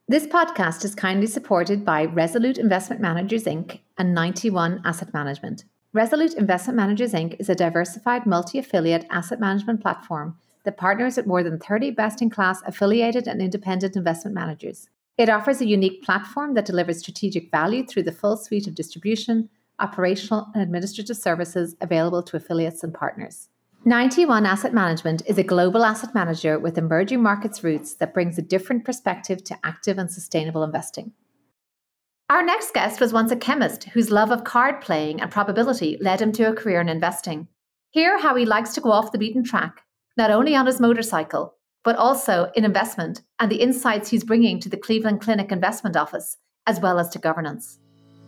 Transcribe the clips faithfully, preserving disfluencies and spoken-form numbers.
This podcast is kindly supported by Resolute Investment Managers, Incorporated and ninety one Asset Management. Resolute Investment Managers, Incorporated is a diversified multi-affiliate asset management platform that partners with more than thirty best-in-class affiliated and independent investment managers. It offers a unique platform that delivers strategic value through the full suite of distribution, operational, and administrative services available to affiliates and partners. ninety one Asset Management is a global asset manager with emerging markets roots that brings a different perspective to active and sustainable investing. Our next guest was once a chemist whose love of card playing and probability led him to a career in investing. Hear how he likes to go off the beaten track, not only on his motorcycle, but also in investment and the insights he's bringing to the Cleveland Clinic Investment Office, as well as to governance.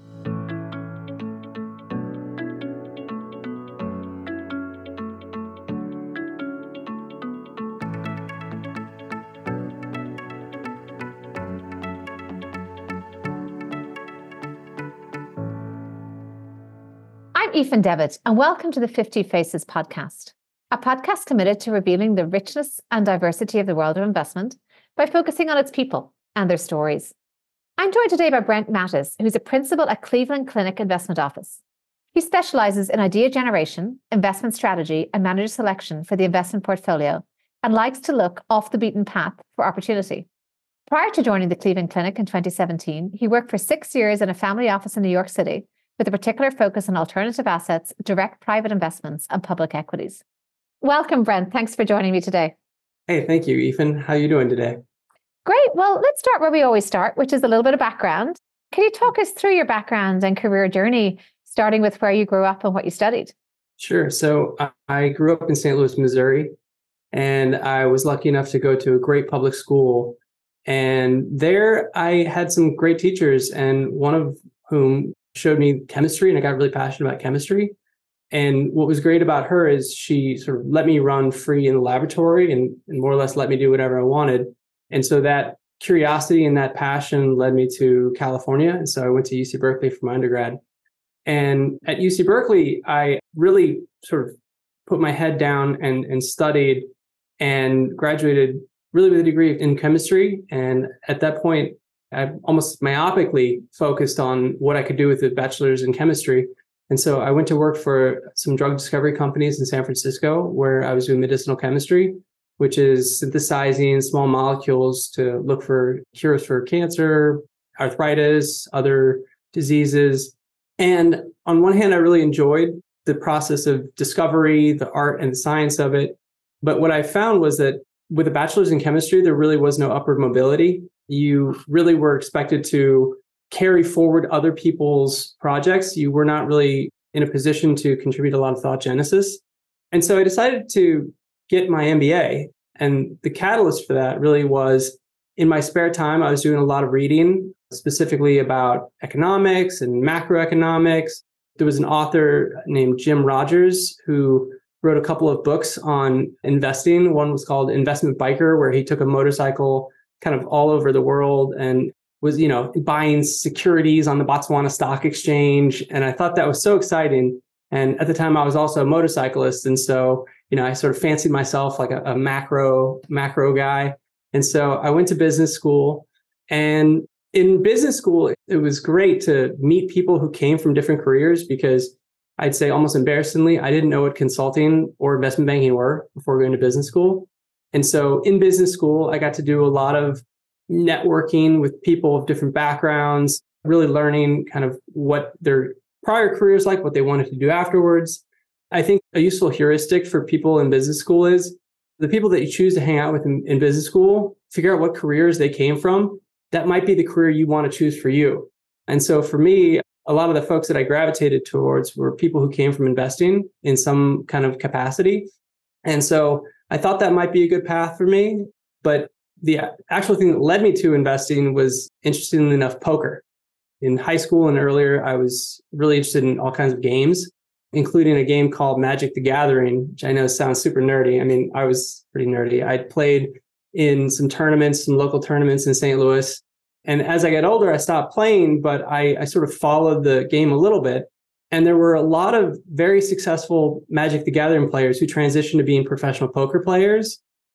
I'm Aoife Devitt, and welcome to the fifty Faces podcast, a podcast committed to revealing the richness and diversity of the world of investment by focusing on its people and their stories. I'm joined today by Brent Mattis, who's a principal at Cleveland Clinic Investment Office. He specializes in idea generation, investment strategy, and manager selection for the investment portfolio, and likes to look off the beaten path for opportunity. Prior to joining the Cleveland Clinic in twenty seventeen, he worked for six years in a family office in New York City, with a particular focus on alternative assets, direct private investments, and public equities. Welcome, Brent. Thanks for joining me today. Hey, thank you, Ethan. How are you doing today? Great. Well, let's start where we always start, which is a little bit of background. Can you talk us through your background and career journey, starting with where you grew up and what you studied? Sure. So I grew up in Saint Louis, Missouri, and I was lucky enough to go to a great public school. And there I had some great teachers, and one of whom showed me chemistry, and I got really passionate about chemistry. And what was great about her is she sort of let me run free in the laboratory and, and more or less let me do whatever I wanted. And so that curiosity and that passion led me to California. And so I went to U C Berkeley for my undergrad. And at U C Berkeley, I really sort of put my head down and, and studied and graduated really with a degree in chemistry. And at that point, I almost myopically focused on what I could do with a bachelor's in chemistry. And so I went to work for some drug discovery companies in San Francisco, where I was doing medicinal chemistry, which is synthesizing small molecules to look for cures for cancer, arthritis, other diseases. And on one hand, I really enjoyed the process of discovery, the art and the science of it. But what I found was that with a bachelor's in chemistry, there really was no upward mobility. You really were expected to carry forward other people's projects. You were not really in a position to contribute a lot of thought genesis. And so I decided to get my M B A. And the catalyst for that really was in my spare time, I was doing a lot of reading, specifically about economics and macroeconomics. There was an author named Jim Rogers who wrote a couple of books on investing. One was called Investment Biker, where he took a motorcycle kind of all over the world and was, you know, buying securities on the Botswana Stock Exchange. And I thought that was so exciting. And at the time I was also a motorcyclist. And so, you know, I sort of fancied myself like a, a macro, macro guy. And so I went to business school. And in business school, it was great to meet people who came from different careers, because I'd say almost embarrassingly, I didn't know what consulting or investment banking were before going to business school. And so in business school, I got to do a lot of networking with people of different backgrounds, really learning kind of what their prior careers like, what they wanted to do afterwards. I think a useful heuristic for people in business school is the people that you choose to hang out with in, in business school, figure out what careers they came from. That might be the career you want to choose for you. And so for me, a lot of the folks that I gravitated towards were people who came from investing in some kind of capacity. And so I thought that might be a good path for me. But the actual thing that led me to investing was, interestingly enough, poker. In high school and earlier, I was really interested in all kinds of games, including a game called Magic the Gathering, which I know sounds super nerdy. I mean, I was pretty nerdy. I played in some tournaments, some local tournaments in Saint Louis. And as I got older, I stopped playing, but I, I sort of followed the game a little bit. And there were a lot of very successful Magic the Gathering players who transitioned to being professional poker players.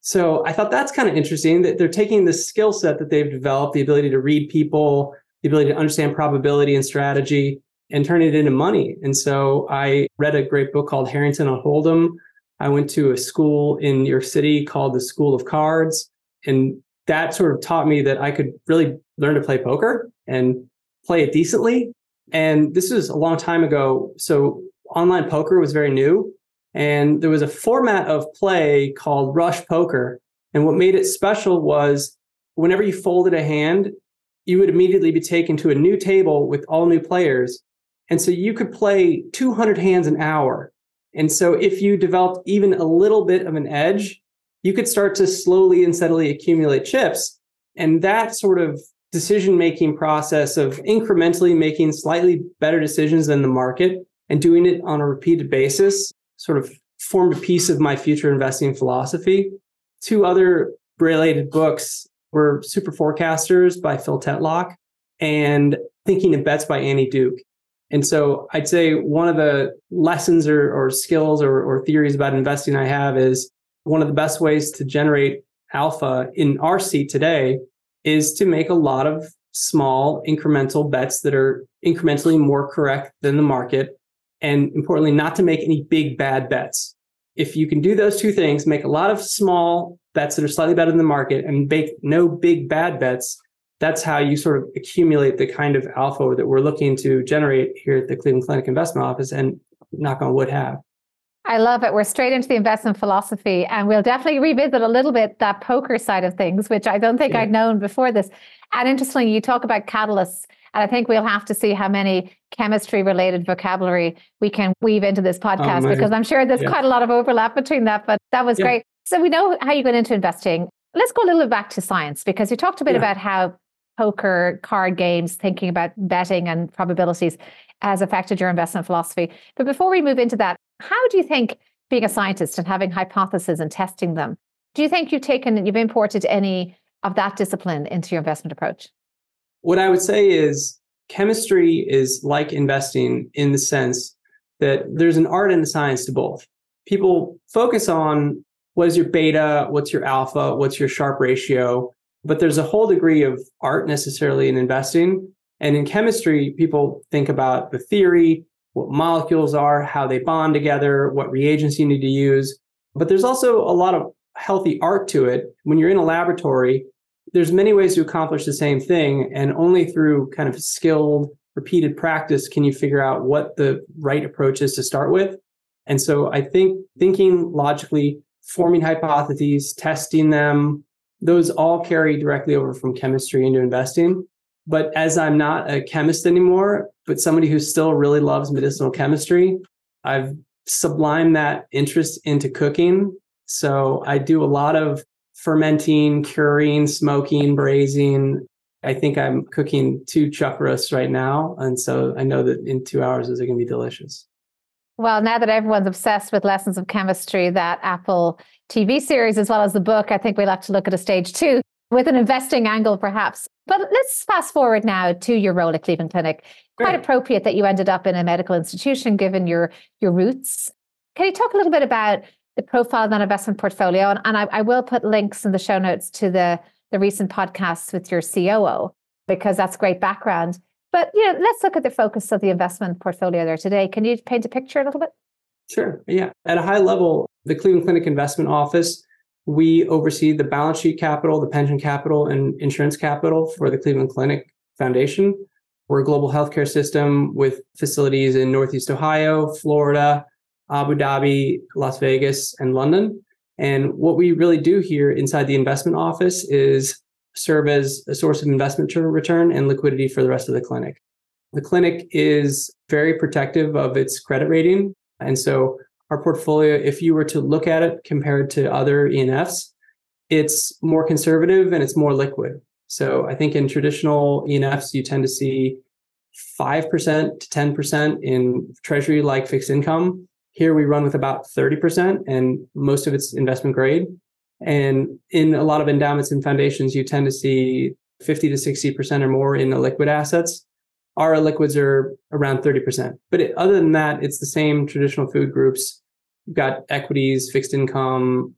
So I thought that's kind of interesting that they're taking this skill set that they've developed, the ability to read people, the ability to understand probability and strategy, and turn it into money. And so I read a great book called Harrington on Hold'em. I went to a school in New York City called the School of Cards. And that sort of taught me that I could really learn to play poker and play it decently. And this was a long time ago. So online poker was very new. And there was a format of play called Rush Poker. And what made it special was whenever you folded a hand, you would immediately be taken to a new table with all new players. And so you could play two hundred hands an hour. And so if you developed even a little bit of an edge, you could start to slowly and steadily accumulate chips. And that sort of decision-making process of incrementally making slightly better decisions than the market and doing it on a repeated basis sort of formed a piece of my future investing philosophy. Two other related books were Super Forecasters by Phil Tetlock and Thinking of Bets by Annie Duke. And so I'd say one of the lessons or, or skills or, or theories about investing I have is one of the best ways to generate alpha in our seat today is to make a lot of small incremental bets that are incrementally more correct than the market. And importantly, not to make any big bad bets. If you can do those two things, make a lot of small bets that are slightly better than the market and make no big bad bets, that's how you sort of accumulate the kind of alpha that we're looking to generate here at the Cleveland Clinic Investment Office and knock on wood have. I love it. We're straight into the investment philosophy, and we'll definitely revisit a little bit that poker side of things, which I don't think yeah. I'd known before this. And interestingly, you talk about catalysts, and I think we'll have to see how many chemistry-related vocabulary we can weave into this podcast, oh, because I'm sure there's yeah. quite a lot of overlap between that, but that was yeah. great. So we know how you got into investing. Let's go a little bit back to science, because you talked a bit yeah. about how poker, card games, thinking about betting and probabilities has affected your investment philosophy. But before we move into that, how do you think being a scientist and having hypotheses and testing them, do you think you've taken, you've imported any of that discipline into your investment approach? What I would say is chemistry is like investing in the sense that there's an art and a science to both. People focus on what is your beta, what's your alpha, what's your Sharpe ratio, but there's a whole degree of art necessarily in investing. And in chemistry, people think about the theory, what molecules are, how they bond together, what reagents you need to use. But there's also a lot of healthy art to it. When you're in a laboratory, there's many ways to accomplish the same thing. And only through kind of skilled, repeated practice can you figure out what the right approach is to start with. And so I think thinking logically, forming hypotheses, testing them, those all carry directly over from chemistry into investing. But as I'm not a chemist anymore, but somebody who still really loves medicinal chemistry, I've sublimed that interest into cooking. So I do a lot of fermenting, curing, smoking, braising. I think I'm cooking two chuck roasts right now. And so I know that in two hours, those are going to be delicious. Well, now that everyone's obsessed with Lessons of Chemistry, that Apple T V series, as well as the book, I think we'll have to look at a stage two with an investing angle, perhaps. But let's fast forward now to your role at Cleveland Clinic. Quite Great. Appropriate that you ended up in a medical institution, given your, your roots. Can you talk a little bit about the profile of that investment portfolio? And, and I, I will put links in the show notes to the, the recent podcasts with your C O O, because that's great background. But you know, let's look at the focus of the investment portfolio there today. Can you paint a picture a little bit? Sure. Yeah. At a high level, the Cleveland Clinic Investment Office, we oversee the balance sheet capital, the pension capital, and insurance capital for the Cleveland Clinic Foundation. We're a global healthcare system with facilities in Northeast Ohio, Florida, Abu Dhabi, Las Vegas, and London. And what we really do here inside the investment office is serve as a source of investment return and liquidity for the rest of the clinic. The clinic is very protective of its credit rating. And so our portfolio, if you were to look at it compared to other E N Fs, it's more conservative and it's more liquid. So I think in traditional E N Fs, you tend to see five percent to ten percent in treasury-like fixed income. Here we run with about thirty percent, and most of it's investment grade. And in a lot of endowments and foundations, you tend to see fifty to sixty percent or more in illiquid assets. Our illiquids are around thirty percent. But it, other than that, it's the same traditional food groups. You've got equities, fixed income,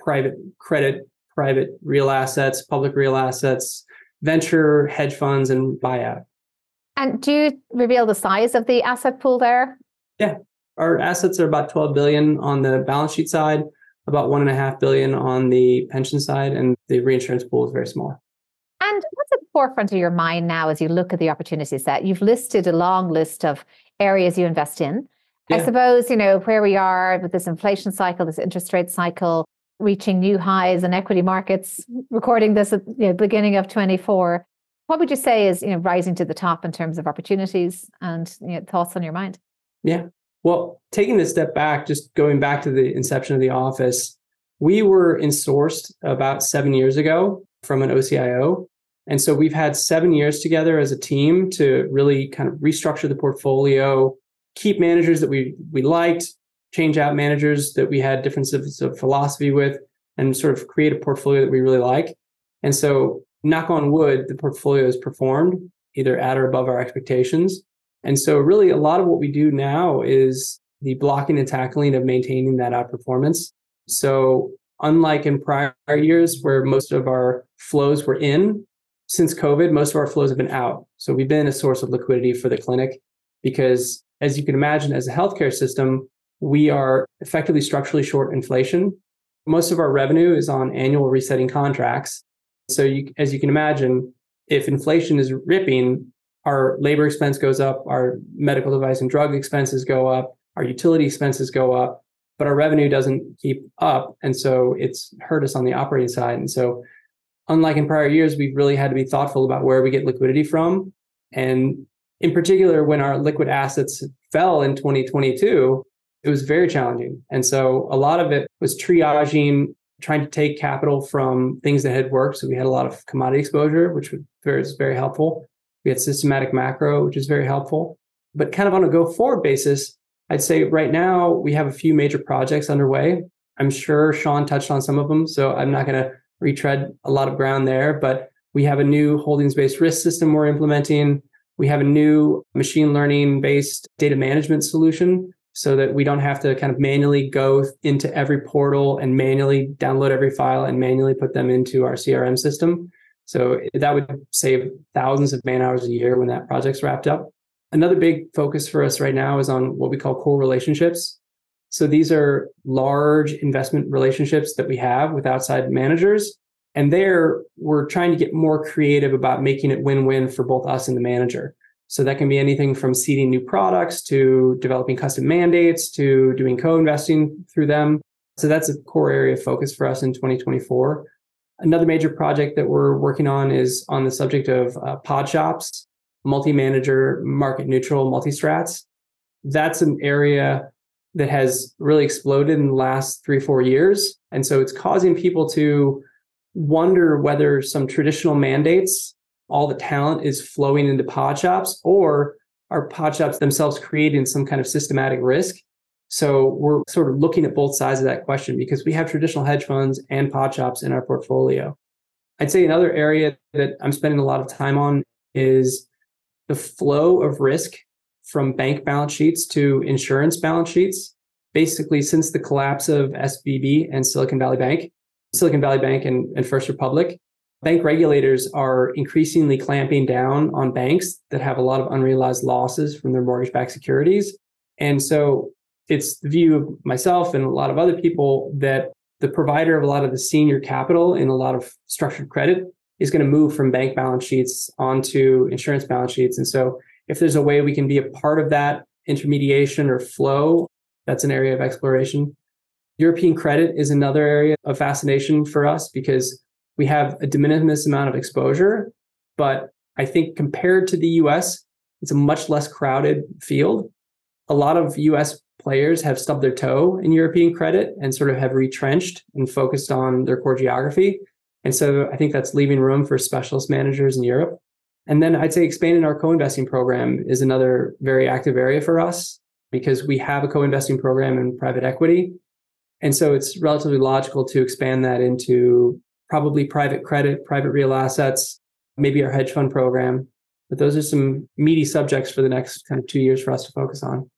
private credit, private real assets, public real assets, venture, hedge funds, and buyout. And do you reveal the size of the asset pool there? Yeah, our assets are about twelve billion on the balance sheet side, about one and a half billion on the pension side, and the reinsurance pool is very small. And what's at the forefront of your mind now as you look at the opportunity set? You've listed a long list of areas you invest in. Yeah. I suppose, you know, where we are with this inflation cycle, this interest rate cycle, reaching new highs in equity markets, recording this at the you know, beginning of twenty-four. What would you say is, you know, rising to the top in terms of opportunities and you know, thoughts on your mind? Yeah. Well, taking a step back, just going back to the inception of the office, we were insourced about seven years ago from an O C I O. And so we've had seven years together as a team to really kind of restructure the portfolio, keep managers that we we liked, change out managers that we had differences of philosophy with, and sort of create a portfolio that we really like. And so, knock on wood, the portfolio has performed either at or above our expectations. And so really a lot of what we do now is the blocking and tackling of maintaining that outperformance. So unlike in prior years where most of our flows were in, since COVID, most of our flows have been out. So we've been a source of liquidity for the clinic because, as you can imagine, as a healthcare system, we are effectively structurally short inflation. Most of our revenue is on annual resetting contracts. So you, as you can imagine, if inflation is ripping, our labor expense goes up, our medical device and drug expenses go up, our utility expenses go up, but our revenue doesn't keep up. And so it's hurt us on the operating side. And so unlike in prior years, we've really had to be thoughtful about where we get liquidity from. And in particular, when our liquid assets fell in twenty twenty-two, it was very challenging. And so a lot of it was triaging, trying to take capital from things that had worked. So we had a lot of commodity exposure, which was very, very helpful. We had systematic macro, which is very helpful. But kind of on a go forward basis, I'd say right now we have a few major projects underway. I'm sure Sean touched on some of them, so I'm not going to retread a lot of ground there, but we have a new holdings-based risk system we're implementing. We have a new machine learning-based data management solution so that we don't have to kind of manually go into every portal and manually download every file and manually put them into our C R M system. So that would save thousands of man hours a year when that project's wrapped up. Another big focus for us right now is on what we call core relationships. So these are large investment relationships that we have with outside managers. And there, we're trying to get more creative about making it win-win for both us and the manager. So that can be anything from seeding new products to developing custom mandates to doing co-investing through them. So that's a core area of focus for us in twenty twenty-four. Another major project that we're working on is on the subject of uh, pod shops, multi-manager, market neutral, multi-strats. That's an area that has really exploded in the last three, four years. And so it's causing people to wonder whether some traditional mandates, all the talent is flowing into pod shops, or are pod shops themselves creating some kind of systematic risk. So we're sort of looking at both sides of that question because we have traditional hedge funds and pod shops in our portfolio. I'd say another area that I'm spending a lot of time on is the flow of risk from bank balance sheets to insurance balance sheets. Basically, since the collapse of S V B and Silicon Valley Bank, Silicon Valley Bank and, and First Republic, bank regulators are increasingly clamping down on banks that have a lot of unrealized losses from their mortgage-backed securities. And so it's the view of myself and a lot of other people that the provider of a lot of the senior capital in a lot of structured credit is going to move from bank balance sheets onto insurance balance sheets. And so if there's a way we can be a part of that intermediation or flow, that's an area of exploration. European credit is another area of fascination for us because we have a de minimis amount of exposure, but I think compared to the U S, it's a much less crowded field. A lot of U S players have stubbed their toe in European credit and sort of have retrenched and focused on their core geography. And so I think that's leaving room for specialist managers in Europe. And then I'd say expanding our co-investing program is another very active area for us because we have a co-investing program in private equity. And so it's relatively logical to expand that into probably private credit, private real assets, maybe our hedge fund program. But those are some meaty subjects for the next kind of two years for us to focus on.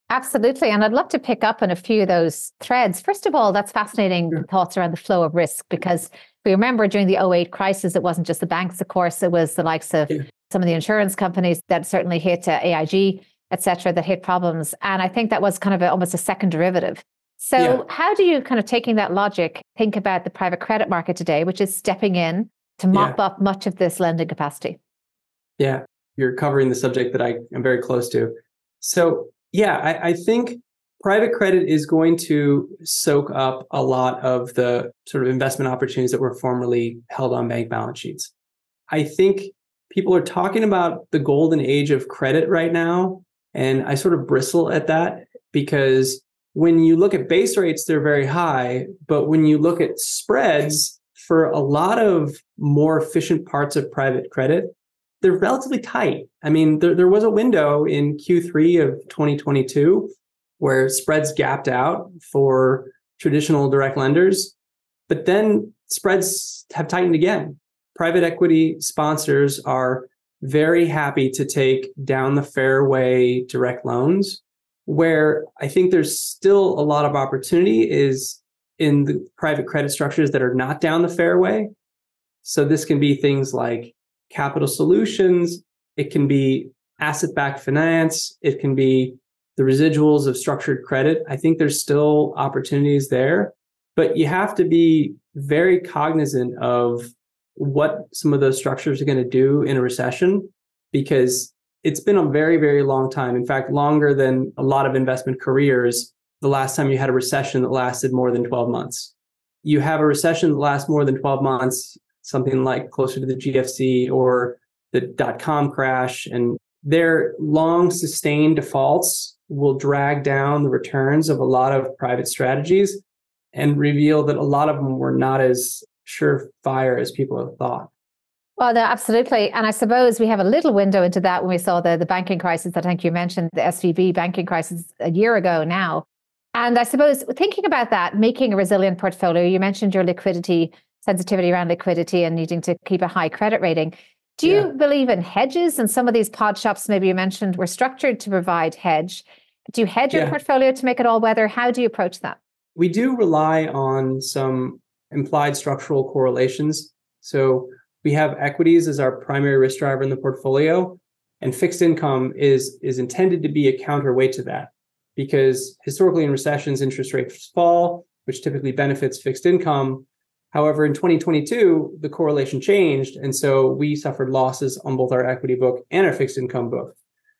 Absolutely. And I'd love to pick up on a few of those threads. First of all, that's fascinating Sure. thoughts around the flow of risk, because we remember during the oh eight crisis, it wasn't just the banks, of course, it was the likes of Yeah. some of the insurance companies that certainly hit uh, A I G, et cetera, that hit problems. And I think that was kind of a, almost a second derivative. So Yeah. how do you, kind of taking that logic, think about the private credit market today, which is stepping in to mop Yeah. up much of this lending capacity? Yeah, you're covering the subject that I am very close to. So, yeah, I, I think private credit is going to soak up a lot of the sort of investment opportunities that were formerly held on bank balance sheets. I think people are talking about the golden age of credit right now, and I sort of bristle at that because when you look at base rates, they're very high, but when you look at spreads for a lot of more efficient parts of private credit, they're relatively tight. I mean, there, there was a window in Q three of twenty twenty-two where spreads gapped out for traditional direct lenders, but then spreads have tightened again. Private equity sponsors are very happy to take down the fairway direct loans. Where I think there's still a lot of opportunity is in the private credit structures that are not down the fairway. So this can be things like capital solutions, it can be asset-backed finance, it can be the residuals of structured credit. I think there's still opportunities there, but you have to be very cognizant of what some of those structures are going to do in a recession, because it's been a very, very long time. In fact, longer than a lot of investment careers, the last time you had a recession that lasted more than twelve months. You have a recession that lasts more than twelve months, something like closer to the G F C or the dot-com crash, and their long sustained defaults will drag down the returns of a lot of private strategies and reveal that a lot of them were not as surefire as people have thought. Well, no, absolutely. And I suppose we have a little window into that when we saw the, the banking crisis that I think you mentioned, the S V B banking crisis a year ago now. And I suppose thinking about that, making a resilient portfolio, you mentioned your liquidity, sensitivity around liquidity and needing to keep a high credit rating. Do you yeah. believe in hedges? And some of these pod shops, maybe you mentioned, were structured to provide hedge. Do you hedge your yeah. portfolio to make it all weather? How do you approach that? We do rely on some implied structural correlations. So we have equities as our primary risk driver in the portfolio, and fixed income is, is intended to be a counterweight to that, because historically in recessions, interest rates fall, which typically benefits fixed income. However, in twenty twenty-two, the correlation changed, and so we suffered losses on both our equity book and our fixed income book.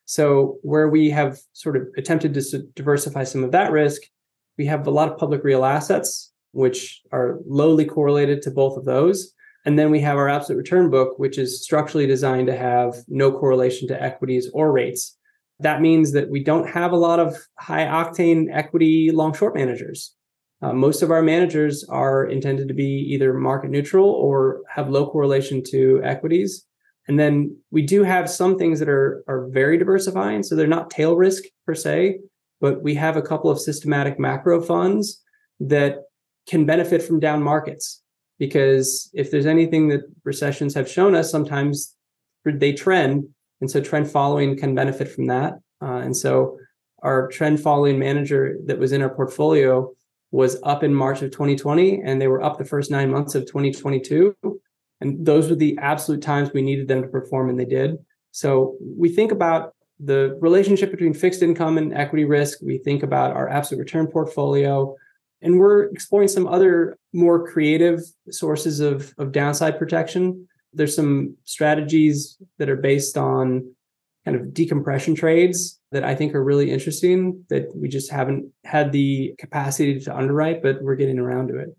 So where we have sort of attempted to diversify some of that risk, we have a lot of public real assets, which are lowly correlated to both of those. And then we have our absolute return book, which is structurally designed to have no correlation to equities or rates. That means that we don't have a lot of high octane equity long short managers. Uh, most of our managers are intended to be either market neutral or have low correlation to equities. And then we do have some things that are, are very diversifying. So they're not tail risk per se, but we have a couple of systematic macro funds that can benefit from down markets. Because if there's anything that recessions have shown us, sometimes they trend. And so trend following can benefit from that. Uh, and so our trend following manager that was in our portfolio was up in March of twenty twenty, and they were up the first nine months of twenty twenty-two. And those were the absolute times we needed them to perform, and they did. So we think about the relationship between fixed income and equity risk. We think about our absolute return portfolio. And we're exploring some other more creative sources of, of downside protection. There's some strategies that are based on kind of decompression trades that I think are really interesting that we just haven't had the capacity to underwrite, but we're getting around to it.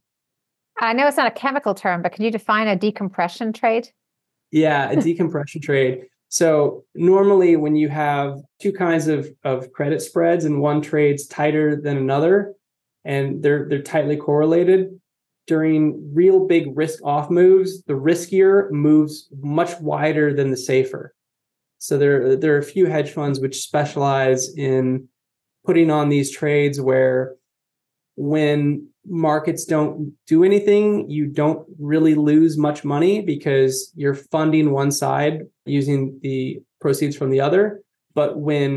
I know it's not a chemical term, but can you define a decompression trade? Yeah, a decompression trade. So normally when you have two kinds of, of credit spreads and one trade's tighter than another, and they're they're tightly correlated, during real big risk off moves, the riskier moves much wider than the safer. So there, there are a few hedge funds which specialize in putting on these trades where when markets don't do anything, you don't really lose much money because you're funding one side using the proceeds from the other. But when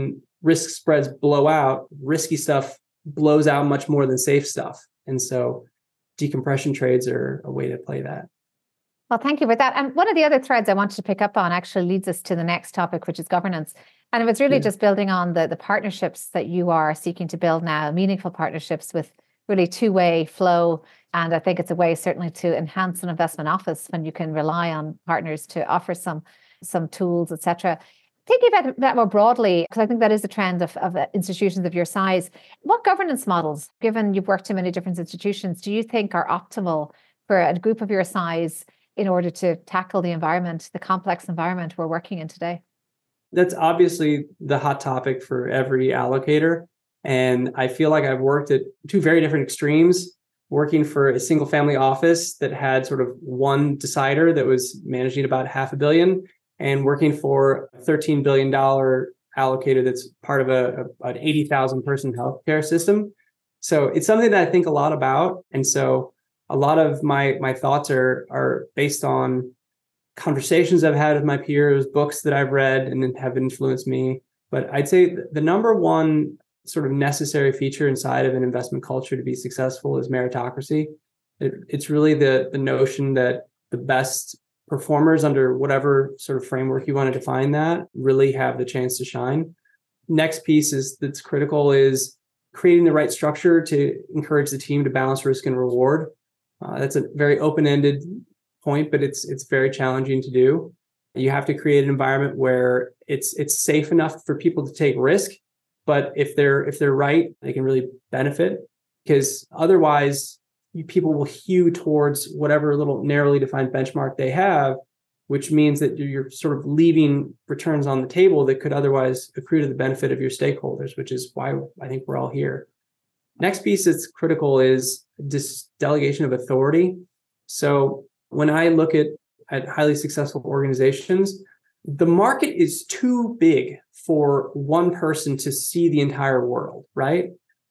risk spreads blow out, risky stuff blows out much more than safe stuff. And so decompression trades are a way to play that. Well, thank you for that. And one of the other threads I wanted to pick up on actually leads us to the next topic, which is governance. And it was really yeah. just building on the, the partnerships that you are seeking to build now, meaningful partnerships with really two-way flow. And I think it's a way certainly to enhance an investment office when you can rely on partners to offer some, some tools, et cetera. Thinking about that more broadly, because I think that is a trend of, of institutions of your size, what governance models, given you've worked in many different institutions, do you think are optimal for a group of your size in order to tackle the environment, the complex environment we're working in today? That's obviously the hot topic for every allocator. And I feel like I've worked at two very different extremes, working for a single family office that had sort of one decider that was managing about half a billion, and working for a thirteen billion dollars allocator that's part of a, a an eighty thousand person healthcare system. So it's something that I think a lot about. And so a lot of my my thoughts are are based on conversations I've had with my peers, books that I've read and have influenced me. But I'd say the number one sort of necessary feature inside of an investment culture to be successful is meritocracy. It, it's really the the notion that the best performers under whatever sort of framework you want to define that really have the chance to shine. Next piece is that's critical is creating the right structure to encourage the team to balance risk and reward. Uh, that's a very open-ended point, but it's it's very challenging to do. You have to create an environment where it's it's safe enough for people to take risk, but if they're if they're right, they can really benefit, because otherwise you, people will hew towards whatever little narrowly defined benchmark they have, which means that you're sort of leaving returns on the table that could otherwise accrue to the benefit of your stakeholders, which is why I think we're all here. Next piece that's critical is this delegation of authority. So when I look at, at highly successful organizations, the market is too big for one person to see the entire world, right?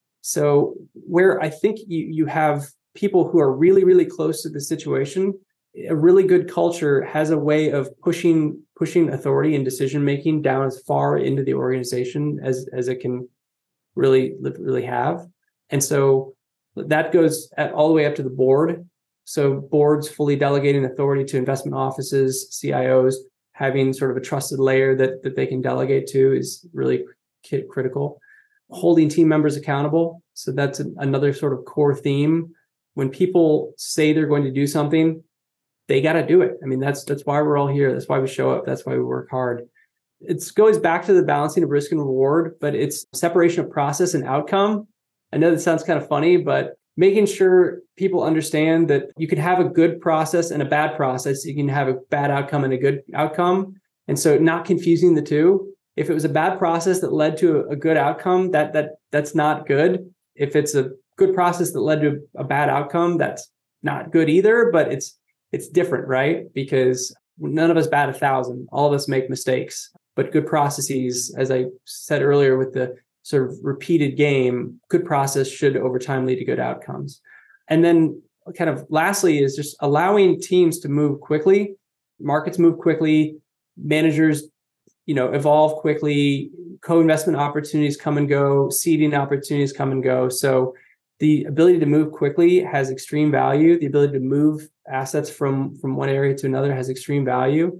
So where I think you, you have people who are really, really close to the situation, a really good culture has a way of pushing pushing authority and decision-making down as far into the organization as, as it can really, really have. And so that goes at, all the way up to the board. So boards fully delegating authority to investment offices, C I Os, having sort of a trusted layer that, that they can delegate to is really critical. Holding team members accountable. So that's a, another sort of core theme. When people say they're going to do something, they got to do it. I mean, that's that's why we're all here. That's why we show up. That's why we work hard. It goes back to the balancing of risk and reward, but it's separation of process and outcome. I know that sounds kind of funny, but making sure people understand that you can have a good process and a bad process. You can have a bad outcome and a good outcome. And so not confusing the two. If it was a bad process that led to a good outcome, that that that's not good. If it's a good process that led to a bad outcome, that's not good either, but it's it's different, right? Because none of us bat a thousand. All of us make mistakes. But good processes, as I said earlier with the sort of repeated game, good process should over time lead to good outcomes. And then kind of lastly is just allowing teams to move quickly. Markets move quickly. Managers, you know, evolve quickly. Co-investment opportunities come and go. Seeding opportunities come and go. So the ability to move quickly has extreme value. The ability to move assets from, from one area to another has extreme value.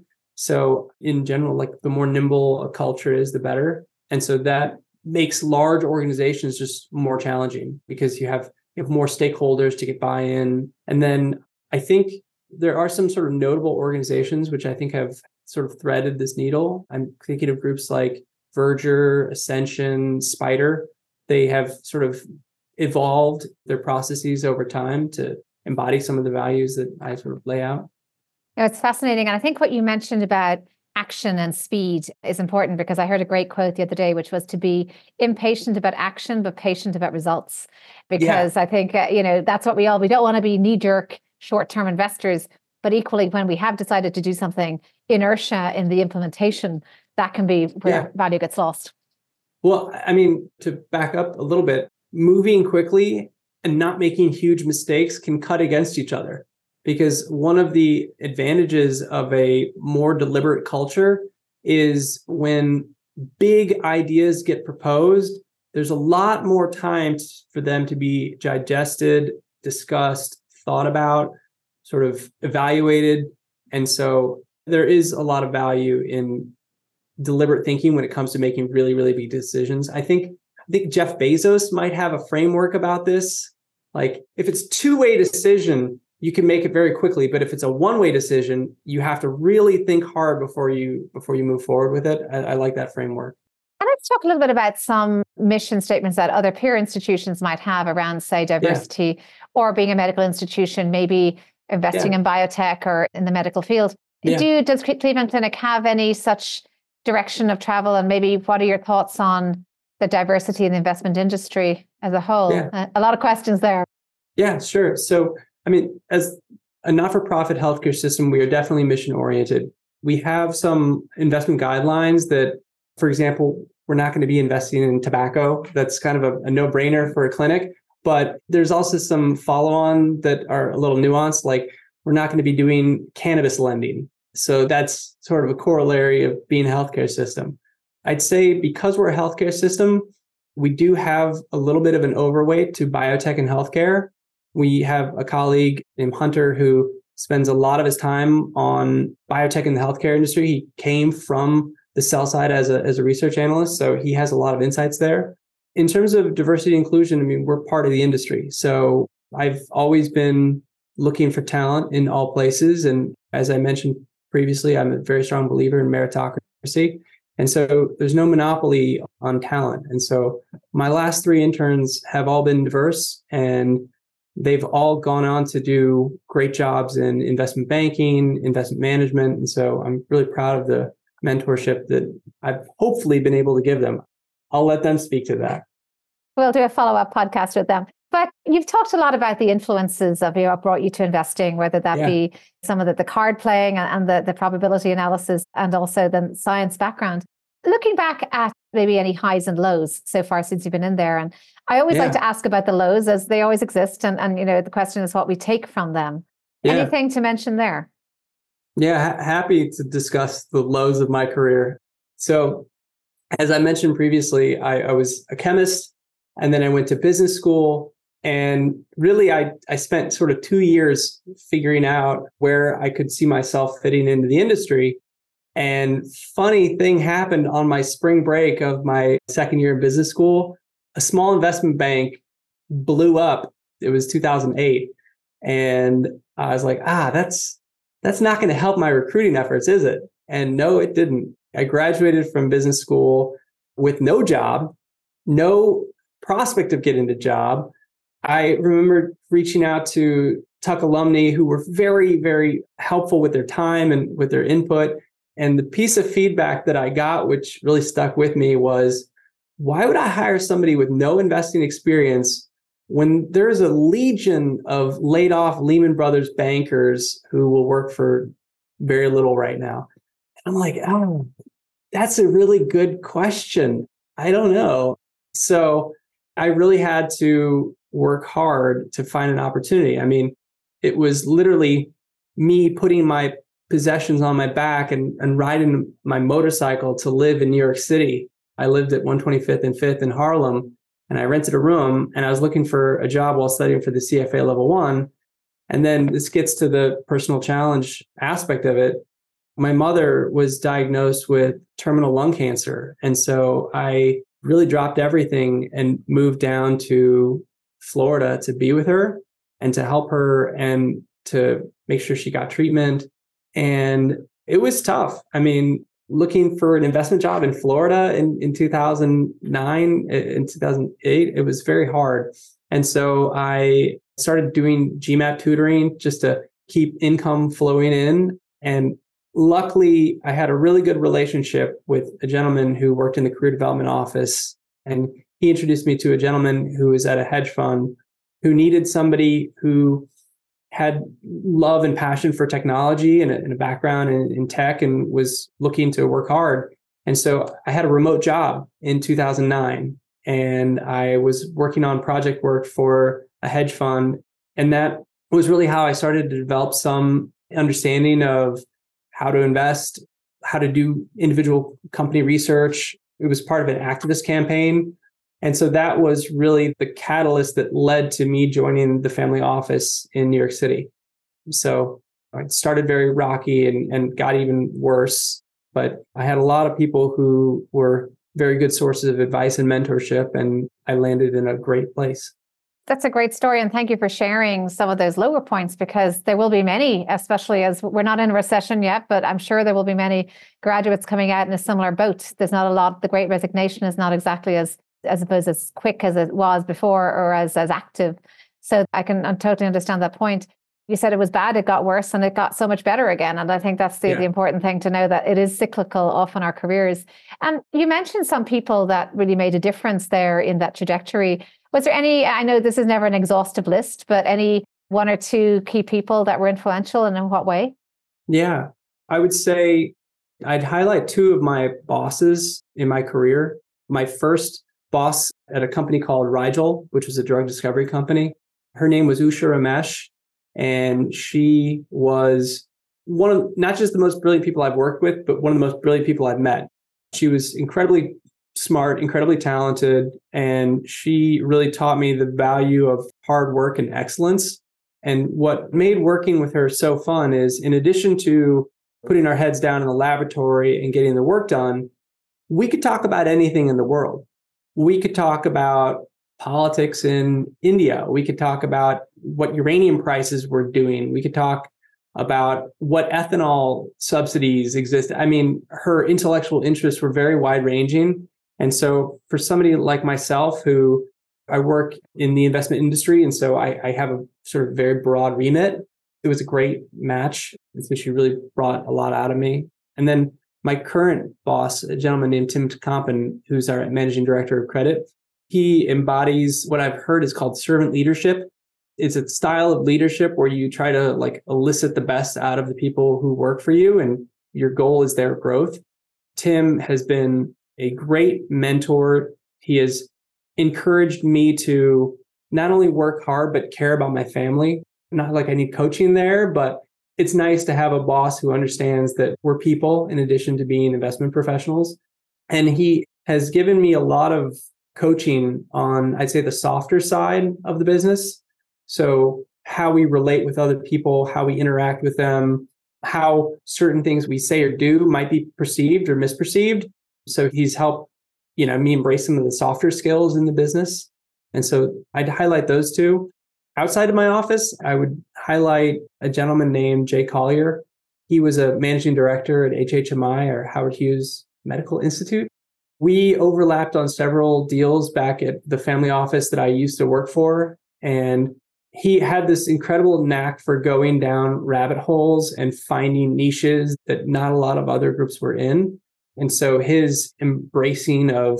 So in general, like the more nimble a culture is, the better. And so that makes large organizations just more challenging because you have you have more stakeholders to get buy-in. And then I think there are some sort of notable organizations which I think have sort of threaded this needle. I'm thinking of groups like Verger, Ascension, Spider. They have sort of evolved their processes over time to embody some of the values that I sort of lay out. You know, it's fascinating. And I think what you mentioned about action and speed is important, because I heard a great quote the other day, which was to be impatient about action, but patient about results. Because yeah. I think, uh, you know, that's what we all, we don't want to be knee-jerk short-term investors, but equally when we have decided to do something, inertia in the implementation, that can be where yeah. value gets lost. Well, I mean, to back up a little bit, moving quickly and not making huge mistakes can cut against each other. Because one of the advantages of a more deliberate culture is when big ideas get proposed, there's a lot more time for them to be digested, discussed, thought about, sort of evaluated. And so there is a lot of value in deliberate thinking when it comes to making really, really big decisions. I think I think Jeff Bezos might have a framework about this. Like if it's two-way decision, you can make it very quickly. But if it's a one-way decision, you have to really think hard before you before you move forward with it. I, I like that framework. And let's talk a little bit about some mission statements that other peer institutions might have around, say, diversity yeah. or being a medical institution, maybe investing yeah. in biotech or in the medical field. Yeah. Do does Cleveland Clinic have any such direction of travel? And maybe what are your thoughts on the diversity in the investment industry as a whole? Yeah. Uh, a lot of questions there. Yeah, sure. So, I mean, as a not-for-profit healthcare system, we are definitely mission-oriented. We have some investment guidelines that, for example, we're not going to be investing in tobacco. That's kind of a, a no-brainer for a clinic. But there's also some follow-on that are a little nuanced, like we're not going to be doing cannabis lending. So that's sort of a corollary of being a healthcare system. I'd say because we're a healthcare system, we do have a little bit of an overweight to biotech and healthcare. We have a colleague named Hunter who spends a lot of his time on biotech in the healthcare industry. He came from the sell side as a, as a research analyst, so he has a lot of insights there. In terms of diversity and inclusion, I mean, we're part of the industry. So I've always been looking for talent in all places. And as I mentioned previously, I'm a very strong believer in meritocracy. And so there's no monopoly on talent. And so my last three interns have all been diverse, and they've all gone on to do great jobs in investment banking, investment management. And so I'm really proud of the mentorship that I've hopefully been able to give them. I'll let them speak to that. We'll do a follow-up podcast with them. But you've talked a lot about the influences of what brought you to investing, whether that yeah. be some of the, the card playing and the, the probability analysis and also the science background. Looking back at maybe any highs and lows so far since you've been in there. And I always yeah. like to ask about the lows as they always exist. And, and, you know, the question is what we take from them. Yeah. Anything to mention there? Yeah, ha- happy to discuss the lows of my career. So as I mentioned previously, I, I was a chemist and then I went to business school. And really, I, I spent sort of two years figuring out where I could see myself fitting into the industry. And funny thing happened on my spring break of my second year in business school. A small investment bank blew up. It was two thousand eight. And I was like, ah, that's that's not going to help my recruiting efforts, is it? And no, it didn't. I graduated from business school with no job, no prospect of getting a job. I remember reaching out to Tuck alumni who were very, very helpful with their time and with their input. And the piece of feedback that I got, which really stuck with me, was, why would I hire somebody with no investing experience when there's a legion of laid off Lehman Brothers bankers who will work for very little right now? And I'm like, oh, that's a really good question. I don't know. So I really had to work hard to find an opportunity. I mean, it was literally me putting my possessions on my back and, and riding my motorcycle to live in New York City. I lived at one twenty-fifth and fifth in Harlem, and I rented a room, and I was looking for a job while studying for the C F A level one. And then this gets to the personal challenge aspect of it. My mother was diagnosed with terminal lung cancer. And so I really dropped everything and moved down to Florida to be with her and to help her and to make sure she got treatment. And it was tough. I mean, looking for an investment job in Florida in, in two thousand nine, in two thousand eight, it was very hard. And so I started doing GMAT tutoring just to keep income flowing in. And luckily, I had a really good relationship with a gentleman who worked in the career development office. And he introduced me to a gentleman who was at a hedge fund who needed somebody who had love and passion for technology and a, and a background in, in tech and was looking to work hard. And so I had a remote job in two thousand nine, and I was working on project work for a hedge fund. And that was really how I started to develop some understanding of how to invest, how to do individual company research, It was part of an activist campaign. And so that was really the catalyst that led to me joining the family office in New York City. So it started very rocky and, and got even worse. But I had a lot of people who were very good sources of advice and mentorship, and I landed in a great place. That's a great story. And thank you for sharing some of those lower points, because there will be many, especially as we're not in a recession yet, but I'm sure there will be many graduates coming out in a similar boat. There's not a lot, the Great Resignation is not exactly as, I suppose, as quick as it was before or as, as active. So I can I totally understand that point. You said it was bad, it got worse, and it got so much better again. And I think that's the, yeah. the important thing to know, that it is cyclical, often our careers. And you mentioned some people that really made a difference there in that trajectory. Was there any, I know this is never an exhaustive list, but any one or two key people that were influential, and in what way? Yeah, I would say I'd highlight two of my bosses in my career. My first boss at a company called Rigel, which was a drug discovery company. Her name was Usha Ramesh. And she was one of not just the most brilliant people I've worked with, but one of the most brilliant people I've met. She was incredibly smart, incredibly talented, and she really taught me the value of hard work and excellence. And what made working with her so fun is, in addition to putting our heads down in the laboratory and getting the work done, we could talk about anything in the world. We could talk about politics in India. We could talk about what uranium prices were doing. We could talk about what ethanol subsidies exist. I mean, her intellectual interests were very wide ranging. And so for somebody like myself, who I work in the investment industry, and so I, I have a sort of very broad remit, it was a great match. And so she really brought a lot out of me. And then my current boss, a gentleman named Tim Compton, who's our managing director of credit, he embodies what I've heard is called servant leadership. It's a style of leadership where you try to like elicit the best out of the people who work for you, and your goal is their growth. Tim has been a great mentor. He has encouraged me to not only work hard, but care about my family. Not like I need coaching there, but it's nice to have a boss who understands that we're people in addition to being investment professionals. And he has given me a lot of coaching on, I'd say, the softer side of the business. So how we relate with other people, how we interact with them, how certain things we say or do might be perceived or misperceived. So he's helped, you know, me embrace some of the softer skills in the business. And so I'd highlight those two. Outside of my office, I would highlight a gentleman named Jay Collier. He was a managing director at H H M I, or Howard Hughes Medical Institute. We overlapped on several deals back at the family office that I used to work for. And he had this incredible knack for going down rabbit holes and finding niches that not a lot of other groups were in. And so his embracing of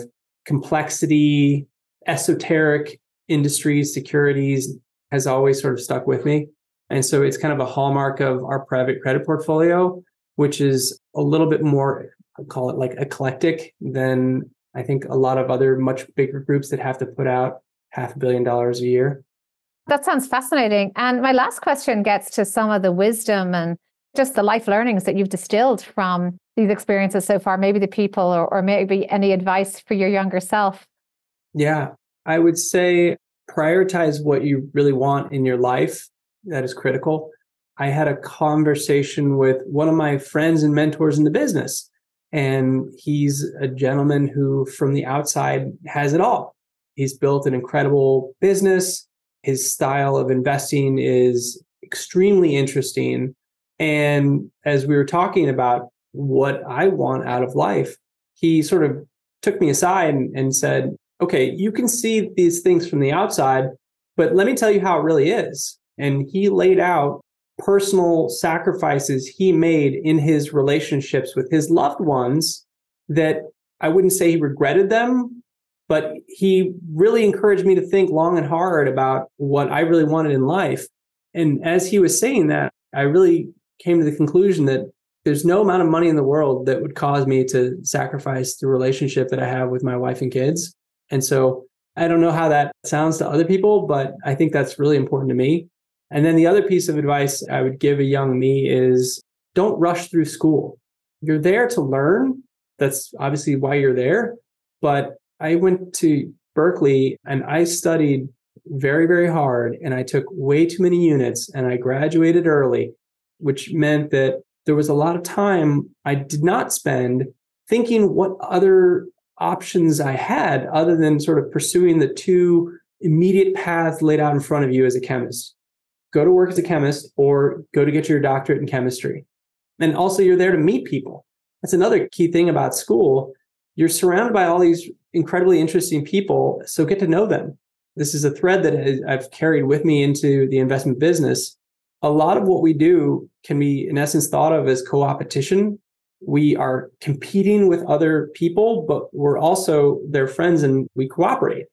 complexity, esoteric industries, securities has always sort of stuck with me. And so it's kind of a hallmark of our private credit portfolio, which is a little bit more, I'll call it like eclectic than I think a lot of other much bigger groups that have to put out half a billion dollars a year. That sounds fascinating. And my last question gets to some of the wisdom and just the life learnings that you've distilled from these experiences so far, maybe the people, or, or maybe any advice for your younger self. Yeah, I would say prioritize what you really want in your life. That is critical. I had a conversation with one of my friends and mentors in the business, and he's a gentleman who from the outside has it all. He's built an incredible business. His style of investing is extremely interesting. And as we were talking about what I want out of life, he sort of took me aside and, and said, okay, you can see these things from the outside, but let me tell you how it really is. And he laid out personal sacrifices he made in his relationships with his loved ones that I wouldn't say he regretted them, but he really encouraged me to think long and hard about what I really wanted in life. And as he was saying that, I really came to the conclusion that there's no amount of money in the world that would cause me to sacrifice the relationship that I have with my wife and kids. And so I don't know how that sounds to other people, but I think that's really important to me. And then the other piece of advice I would give a young me is don't rush through school. You're there to learn. That's obviously why you're there. But I went to Berkeley and I studied very, very hard, and I took way too many units, and I graduated early, which meant that there was a lot of time I did not spend thinking what other options I had other than sort of pursuing the two immediate paths laid out in front of you as a chemist. Go to work as a chemist or go to get your doctorate in chemistry. And also you're there to meet people. That's another key thing about school. You're surrounded by all these incredibly interesting people, so get to know them. This is a thread that I've carried with me into the investment business. A lot of what we do can be, in essence, thought of as co-opetition. We are competing with other people, but we're also their friends and we cooperate.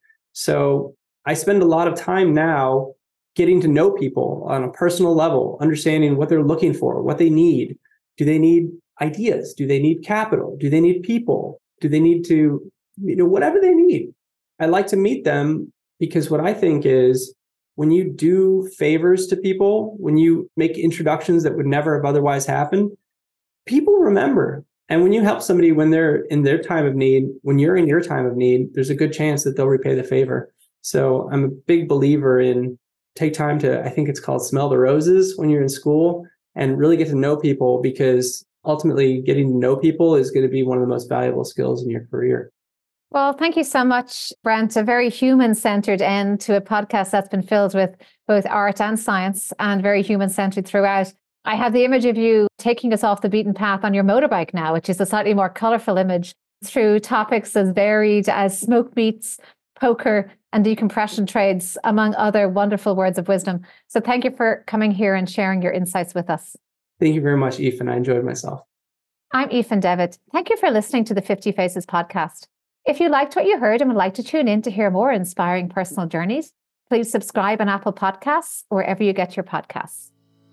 So I spend a lot of time now getting to know people on a personal level, understanding what they're looking for, what they need. Do they need ideas? Do they need capital? Do they need people? Do they need to, you know, whatever they need? I like to meet them because what I think is when you do favors to people, when you make introductions that would never have otherwise happened, people remember. And when you help somebody when they're in their time of need, when you're in your time of need, there's a good chance that they'll repay the favor. So I'm a big believer in take time to, I think it's called smell the roses when you're in school and really get to know people, because ultimately getting to know people is going to be one of the most valuable skills in your career. Well, thank you so much, Brent. A very human-centered end to a podcast that's been filled with both art and science and very human-centered throughout. I have the image of you taking us off the beaten path on your motorbike now, which is a slightly more colorful image, through topics as varied as smoke meats, poker, and decompression trades, among other wonderful words of wisdom. So thank you for coming here and sharing your insights with us. Thank you very much, Aoife. I enjoyed myself. I'm Aoife Devitt. Thank you for listening to the fifty Faces podcast. If you liked what you heard and would like to tune in to hear more inspiring personal journeys, please subscribe on Apple Podcasts or wherever you get your podcasts.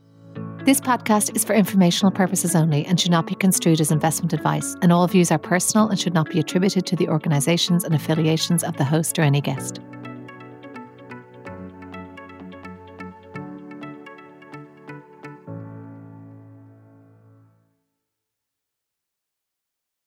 This podcast is for informational purposes only and should not be construed as investment advice, and all views are personal and should not be attributed to the organisations and affiliations of the host or any guest.